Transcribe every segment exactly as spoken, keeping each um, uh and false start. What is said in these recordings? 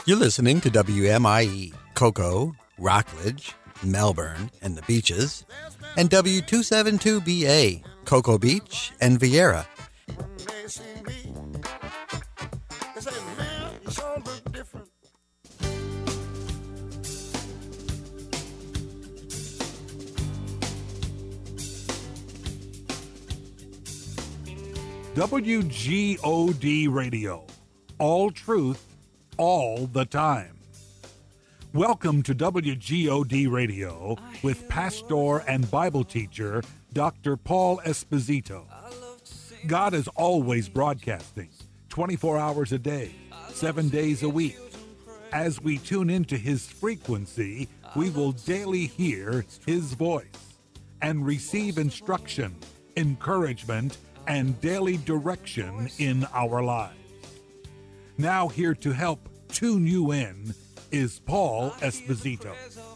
You're listening to W M I E, Cocoa, Rockledge, Melbourne, and the Beaches, and W two seventy-two B A, Cocoa Beach and Vieira. W G O D Radio, all truth, all the time. Welcome to W G O D Radio with pastor and Bible teacher Doctor Paul Esposito. God is always broadcasting, twenty-four hours a day, seven days a week. As we tune into his frequency, we will daily hear his voice and receive instruction, encouragement, and daily direction in our lives. Now here to help tune you in is Paul Esposito.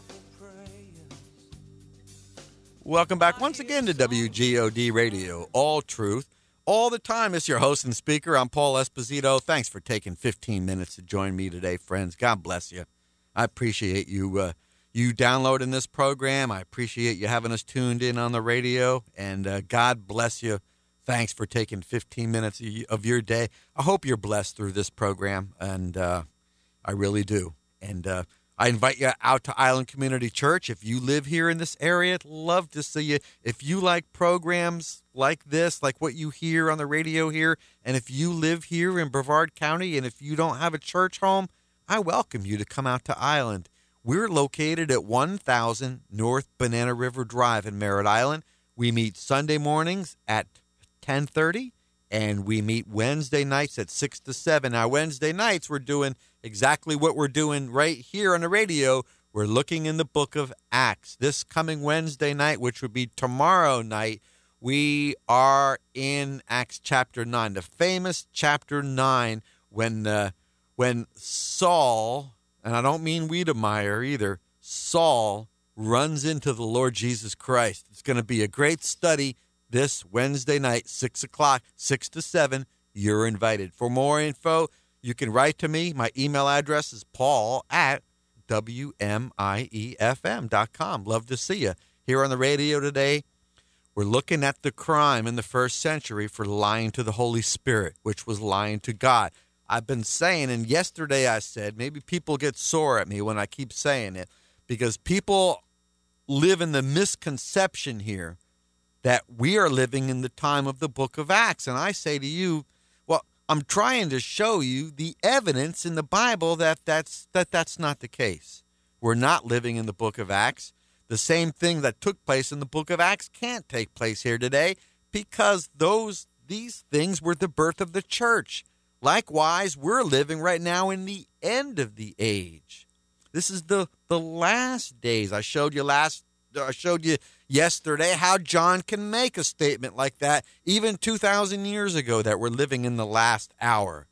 Welcome back once again to W G O D Radio, all truth, all the time. It's your host and speaker. I'm Paul Esposito. Thanks for taking fifteen minutes to join me today, friends. God bless you. I appreciate you uh, you downloading this program. I appreciate you having us tuned in on the radio, and uh, God bless you. Thanks for taking fifteen minutes of your day. I hope you're blessed through this program, and uh, I really do. And uh, I invite you out to Island Community Church. If you live here in this area, I'd love to see you. If you like programs like this, like what you hear on the radio here, and if you live here in Brevard County, and if you don't have a church home, I welcome you to come out to Island. We're located at one thousand North Banana River Drive in Merritt Island. We meet Sunday mornings at ten thirty, and we meet Wednesday nights at six to seven. Now, Wednesday nights, we're doing exactly what we're doing right here on the radio. We're looking in the book of Acts. This coming Wednesday night, which would be tomorrow night, we are in Acts chapter nine, the famous chapter nine, when, uh, when Saul, and I don't mean Wiedemeyer either, Saul runs into the Lord Jesus Christ. It's going to be a great study this Wednesday night, six o'clock, six to seven, you're invited. For more info, you can write to me. My email address is paul at W M I E F M dot com. Love to see you. Here on the radio today, we're looking at the crime in the first century for lying to the Holy Spirit, which was lying to God. I've been saying, and yesterday I said, maybe people get sore at me when I keep saying it, because people live in the misconception here that we are living in the time of the book of Acts. And I say to you, well, I'm trying to show you the evidence in the Bible that that's, that that's not the case. We're not living in the book of Acts. The same thing that took place in the book of Acts can't take place here today, because those these things were the birth of the church. Likewise, we're living right now in the end of the age. This is the, the last days. I showed you last I showed you yesterday how John can make a statement like that, even two thousand years ago, that we're living in the last hour.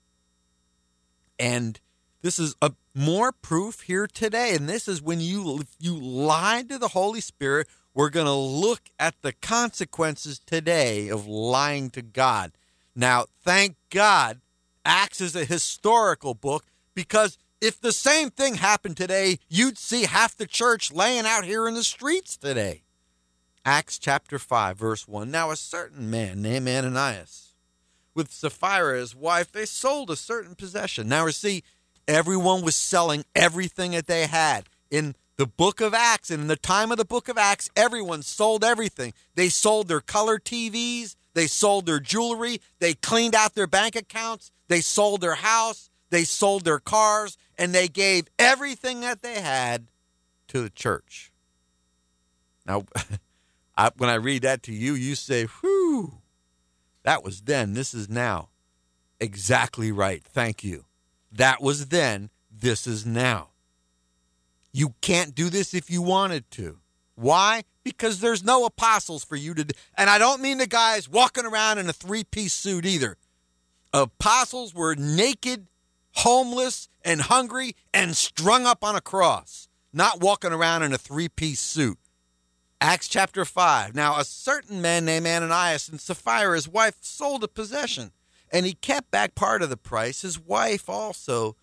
And this is a more proof here today. And this is when you, you lied to the Holy Spirit. We're going to look at the consequences today of lying to God. Now, thank God, Acts is a historical book, because if the same thing happened today, you'd see half the church laying out here in the streets today. Acts chapter five, verse one. Now a certain man named Ananias, with Sapphira his wife, they sold a certain possession. Now you see, everyone was selling everything that they had. In the book of Acts, and in the time of the book of Acts, everyone sold everything. They sold their color T Vs. They sold their jewelry. They cleaned out their bank accounts. They sold their house. They sold their cars, and they gave everything that they had to the church. Now, I, when I read that to you, you say, whew, that was then, this is now. Exactly right. Thank you. That was then, this is now. You can't do this if you wanted to. Why? Because there's no apostles for you to do. And I don't mean the guys walking around in a three-piece suit either. Apostles were naked, homeless, and hungry, and strung up on a cross, not walking around in a three-piece suit. Acts chapter five. Now, a certain man named Ananias and Sapphira, his wife, sold a possession, and he kept back part of the price. His wife also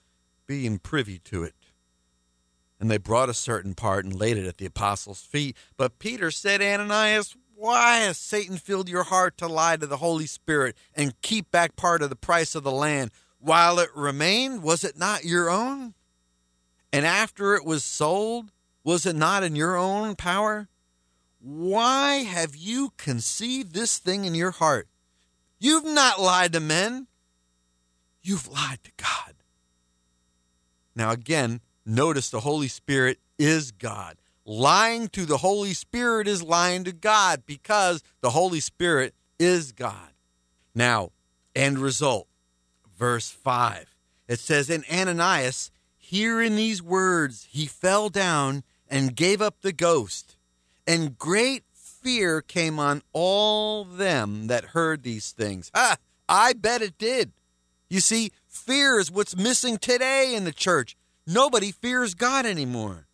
being privy to it. And they brought a certain part and laid it at the apostles' feet. But Peter said, Ananias, why has Satan filled your heart to lie to the Holy Spirit and keep back part of the price of the land? While it remained, was it not your own? And after it was sold, was it not in your own power? Why have you conceived this thing in your heart? You've not lied to men. You've lied to God. Now again, notice the Holy Spirit is God. Lying to the Holy Spirit is lying to God because the Holy Spirit is God. Now, end result, verse five. It says, and Ananias, hearing these words, he fell down and gave up the ghost. And great fear came on all them that heard these things. Ah, I bet it did. You see, fear is what's missing today in the church. Nobody fears God anymore.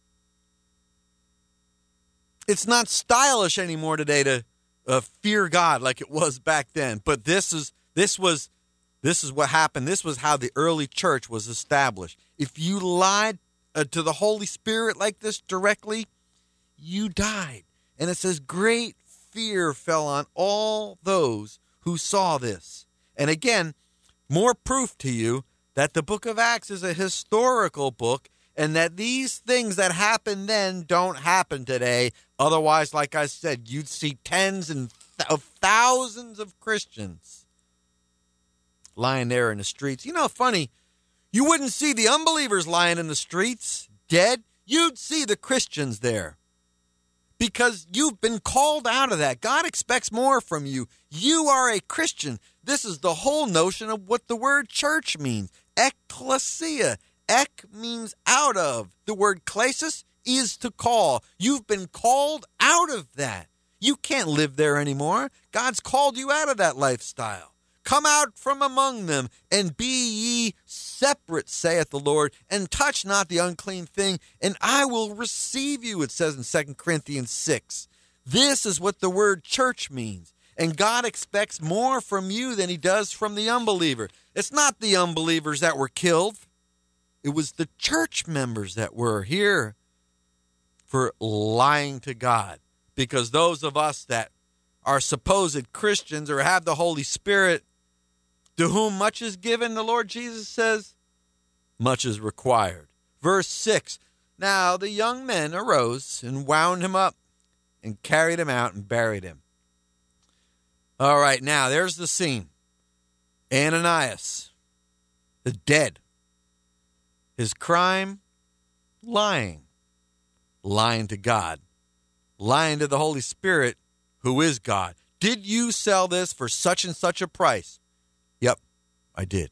It's not stylish anymore today to uh, fear God like it was back then. But this is this was this is what happened. This was how the early church was established. If you lied uh, to the Holy Spirit like this directly, you died. And it says, great fear fell on all those who saw this. And again, more proof to you that the book of Acts is a historical book and that these things that happened then don't happen today. Otherwise, like I said, you'd see tens and th- of thousands of Christians lying there in the streets. You know, funny, you wouldn't see the unbelievers lying in the streets dead. You'd see the Christians there because you've been called out of that. God expects more from you. You are a Christian. This is the whole notion of what the word church means. Ecclesia. Ek means out of. The word klesis is to call. You've been called out of that. You can't live there anymore. God's called you out of that lifestyle. Come out from among them and be ye separate, saith the Lord, and touch not the unclean thing, and I will receive you, it says in Second Corinthians six. This is what the word church means. And God expects more from you than he does from the unbeliever. It's not the unbelievers that were killed. It was the church members that were here for lying to God. Because those of us that are supposed Christians or have the Holy Spirit, to whom much is given, the Lord Jesus says, much is required. Verse six, now the young men arose and wound him up and carried him out and buried him. All right, now there's the scene. Ananias, the dead. His crime, lying. Lying to God. Lying to the Holy Spirit, who is God. Did you sell this for such and such a price? Yep, I did.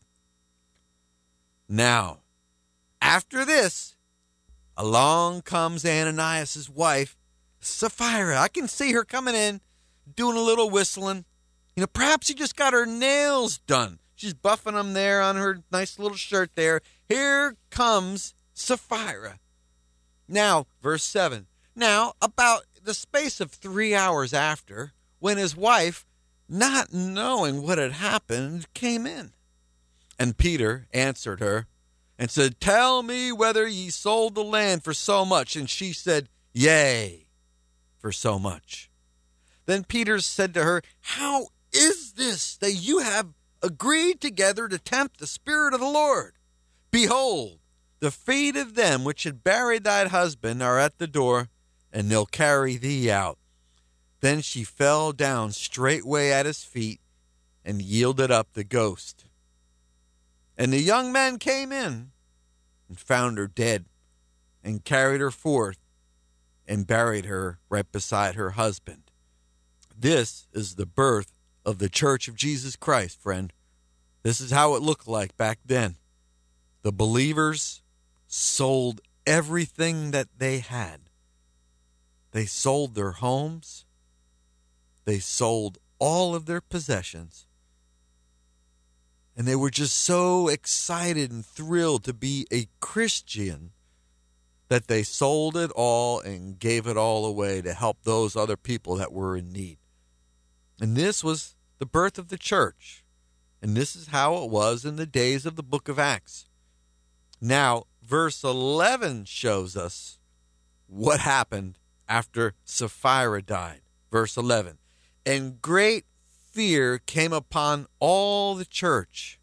Now, after this, along comes Ananias' wife, Sapphira. I can see her coming in, doing a little whistling. You know, perhaps she just got her nails done. She's buffing them there on her nice little shirt there. Here comes Sapphira. Now, verse seven. Now, about the space of three hours after, when his wife, not knowing what had happened, came in. And Peter answered her and said, tell me whether ye sold the land for so much. And she said, yea, for so much. Then Peter said to her, how is this that you have agreed together to tempt the Spirit of the Lord? Behold, the feet of them which had buried thy husband are at the door, and they'll carry thee out. Then she fell down straightway at his feet and yielded up the ghost. And the young men came in and found her dead and carried her forth and buried her right beside her husband. This is the birth of the Church of Jesus Christ, friend. This is how it looked like back then. The believers sold everything that they had. They sold their homes. They sold all of their possessions. And they were just so excited and thrilled to be a Christian that they sold it all and gave it all away to help those other people that were in need. And this was the birth of the church. And this is how it was in the days of the book of Acts. Now, verse eleven shows us what happened after Sapphira died. Verse eleven, and great fear came upon all the church,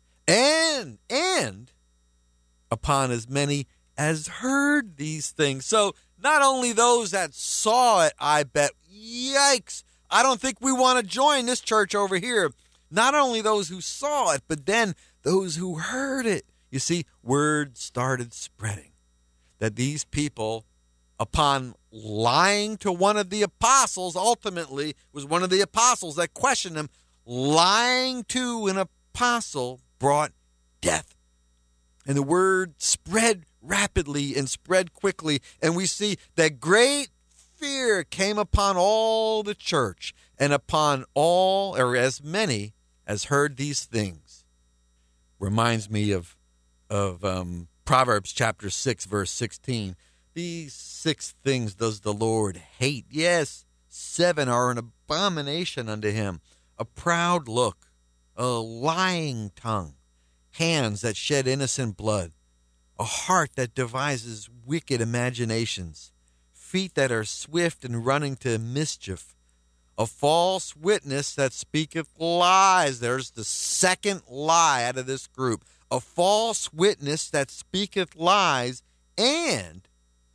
and, and upon as many as heard these things. So not only those that saw it, I bet, yikes, I don't think we want to join this church over here. Not only those who saw it, but then those who heard it. You see, word started spreading that these people, upon lying to one of the apostles, ultimately was one of the apostles that questioned him, lying to an apostle brought death. And the word spread rapidly and spread quickly. And we see that great fear came upon all the church and upon all, or as many as heard these things. Reminds me of, of um, Proverbs chapter six, verse sixteen. These six things does the Lord hate. Yes, seven are an abomination unto him. A proud look, a lying tongue, hands that shed innocent blood, a heart that devises wicked imaginations, feet that are swift in running to mischief, a false witness that speaketh lies. There's the second lie out of this group. A false witness that speaketh lies, and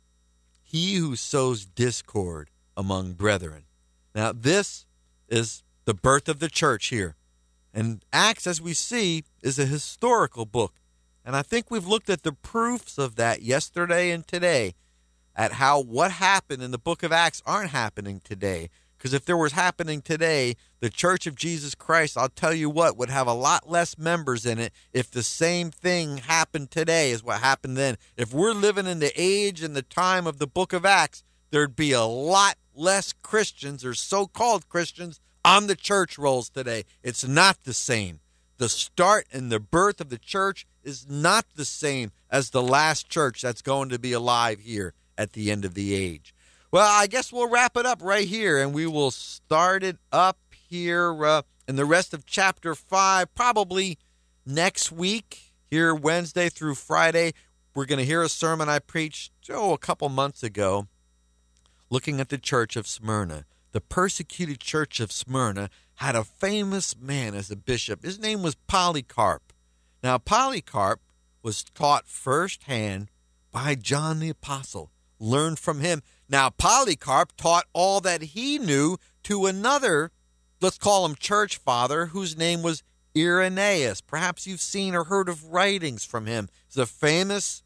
he who sows discord among brethren. Now, this is the birth of the church here. And Acts, as we see, is a historical book. And I think we've looked at the proofs of that yesterday and today, at how what happened in the book of Acts aren't happening today. Because if there was happening today, the Church of Jesus Christ, I'll tell you what, would have a lot less members in it if the same thing happened today as what happened then. If we're living in the age and the time of the book of Acts, there'd be a lot less Christians or so-called Christians on the church rolls today. It's not the same. The start and the birth of the church is not the same as the last church that's going to be alive here at the end of the age. Well, I guess we'll wrap it up right here, and we will start it up here uh, in the rest of chapter five, probably next week, here Wednesday through Friday. We're going to hear a sermon I preached, oh, a couple months ago, looking at the church of Smyrna. The persecuted church of Smyrna had a famous man as a bishop. His name was Polycarp. Now, Polycarp was taught firsthand by John the Apostle, learned from him. Now, Polycarp taught all that he knew to another, let's call him church father, whose name was Irenaeus. Perhaps you've seen or heard of writings from him. He's a famous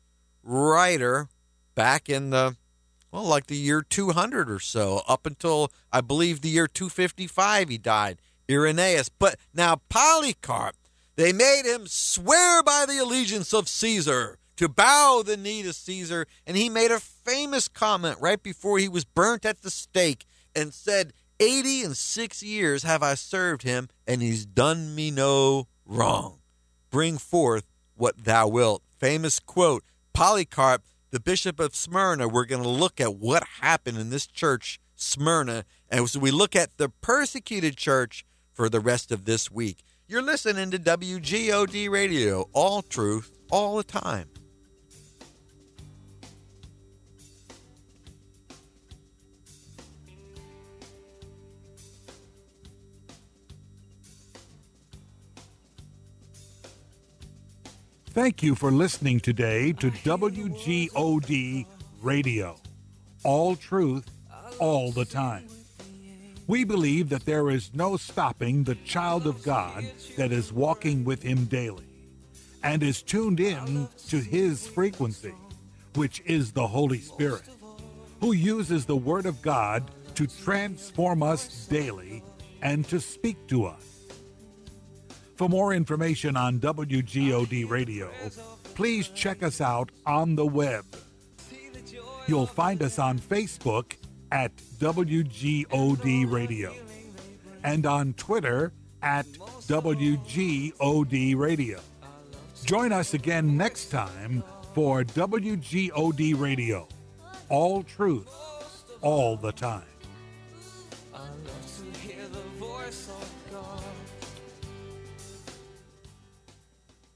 writer back in the, well, like the year two hundred or so, up until, I believe, the year two fifty-five he died, Irenaeus. But now Polycarp, they made him swear by the allegiance of Caesar, to bow the knee to Caesar, and he made a famous comment right before he was burnt at the stake and said, eighty and six years have I served him, and he's done me no wrong. Bring forth what thou wilt. Famous quote. Polycarp, the bishop of Smyrna. We're going to look at what happened in this church, Smyrna, and so we look at the persecuted church for the rest of this week. You're listening to W G O D Radio, all truth, all the time. Thank you for listening today to W G O D Radio. All truth, all the time. We believe that there is no stopping the child of God that is walking with him daily and is tuned in to his frequency, which is the Holy Spirit, who uses the Word of God to transform us daily and to speak to us. For more information on W G O D Radio, please check us out on the web. You'll find us on Facebook at W G O D Radio and on Twitter at W G O D Radio. Join us again next time for W G O D Radio. All truth, all the time.